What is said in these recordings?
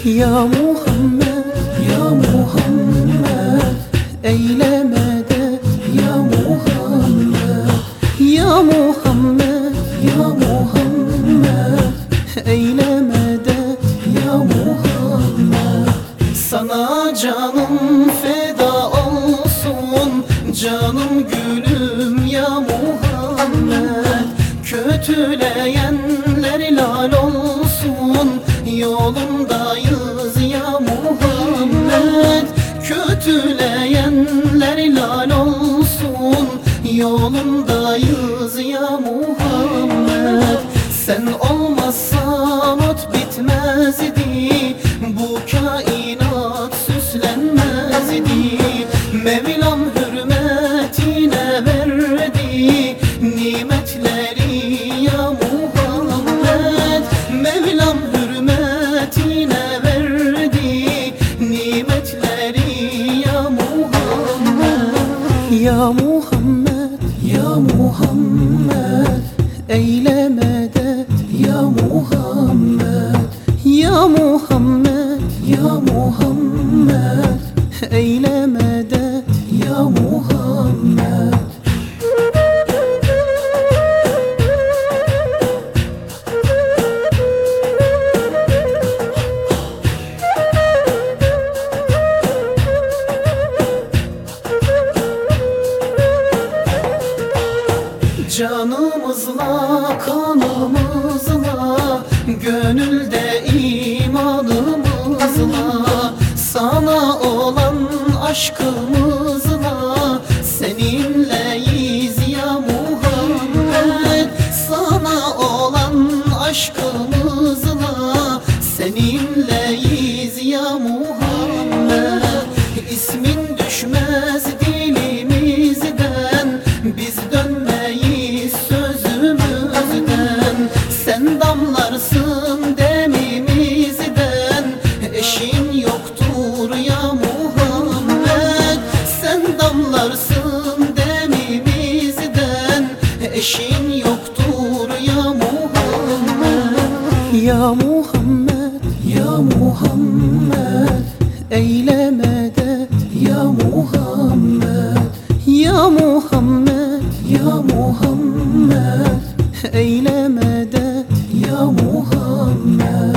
Ya Muhammed, ya Muhammed, eyle medet. Ya Muhammed, ya Muhammed, ya Muhammed, eyle medet. Ya Muhammed, sana canım feda olsun, canım gülüm ya Muhammed. Kötüleyenler lal olsun, yolundayız ya Muhammed. Kötüleyenler lal olsun, yolundayız ya Muhammed. Sen olmazsan ot bitmezdi, bu kainat süslenmezdi. Mevlam hürmetine verdi nimetleri ya Muhammed. Mevlam hürmetine verdi nimetleri ya Muhammed. Ya Muhammed, ya Muhammed, eyle medet. Ya Muhammed, ya Muhammed, ya Muhammed, eyle medet. Ya Muhammed, canımızla, kanımızla, gönülde imanımızla, sana olan aşkımızla seninleyiz ya Muhammed. Sana olan aşkımızla seninleyiz ya Muhammed. İsmin düşmez dilimizden, biz dönmeyiz sözümüzden. Sen damlarsın demimizden, eşin yoktur ya Muhammed. Sen damlarsın demimizden, eşin yoktur ya Muhammed. Ya Muhammed, ya Muhammed, eyle medet. Ya Muhammed, ya Muhammed, ya Muhammed, eyle medet. Ya Muhammed,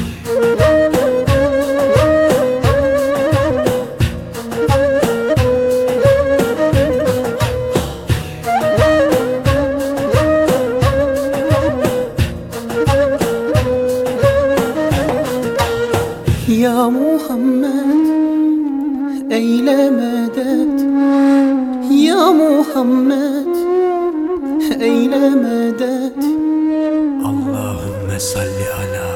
ya Muhammed, eyle medet. Ya Muhammed, eyle medet. Allahümme salli ala